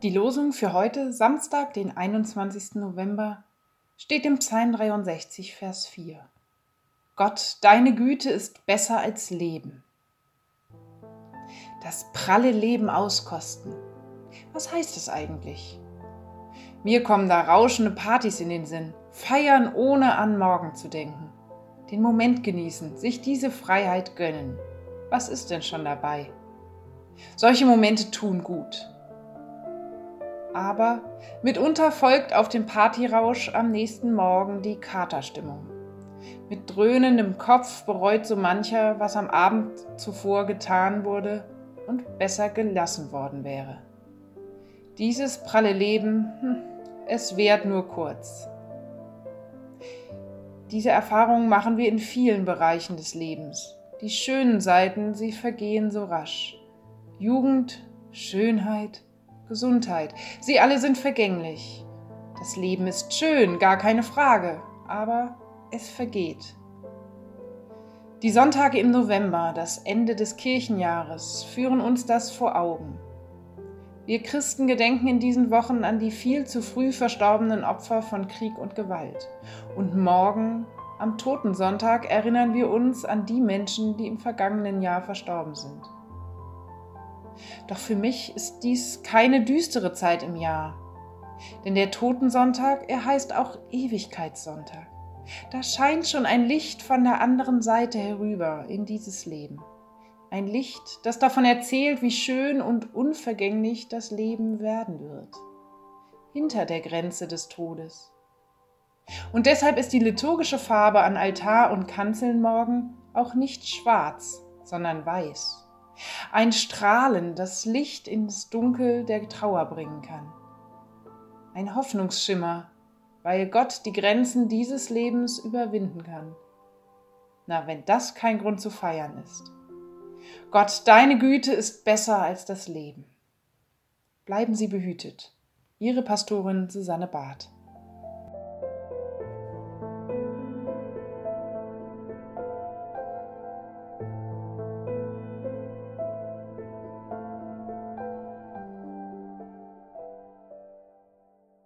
Die Losung für heute, Samstag, den 21. November, steht im Psalm 63, Vers 4. Gott, deine Güte ist besser als Leben. Das pralle Leben auskosten. Was heißt das eigentlich? Mir kommen da rauschende Partys in den Sinn, feiern ohne an morgen zu denken, den Moment genießen, sich diese Freiheit gönnen. Was ist denn schon dabei? Solche Momente tun gut. Aber mitunter folgt auf den Partyrausch am nächsten Morgen die Katerstimmung. Mit dröhnendem Kopf bereut so mancher, was am Abend zuvor getan wurde und besser gelassen worden wäre. Dieses pralle Leben, es währt nur kurz. Diese Erfahrung machen wir in vielen Bereichen des Lebens. Die schönen Seiten, sie vergehen so rasch. Jugend, Schönheit, Gesundheit, sie alle sind vergänglich. Das Leben ist schön, gar keine Frage, aber es vergeht. Die Sonntage im November, das Ende des Kirchenjahres, führen uns das vor Augen. Wir Christen gedenken in diesen Wochen an die viel zu früh verstorbenen Opfer von Krieg und Gewalt. Und morgen, am Totensonntag, erinnern wir uns an die Menschen, die im vergangenen Jahr verstorben sind. Doch für mich ist dies keine düstere Zeit im Jahr. Denn der Totensonntag, er heißt auch Ewigkeitssonntag. Da scheint schon ein Licht von der anderen Seite herüber in dieses Leben. Ein Licht, das davon erzählt, wie schön und unvergänglich das Leben werden wird. Hinter der Grenze des Todes. Und deshalb ist die liturgische Farbe an Altar und Kanzeln morgen auch nicht schwarz, sondern weiß. Ein Strahlen, das Licht ins Dunkel der Trauer bringen kann. Ein Hoffnungsschimmer, weil Gott die Grenzen dieses Lebens überwinden kann. Na, wenn das kein Grund zu feiern ist. Gott, deine Güte ist besser als das Leben. Bleiben Sie behütet. Ihre Pastorin Susanne Barth.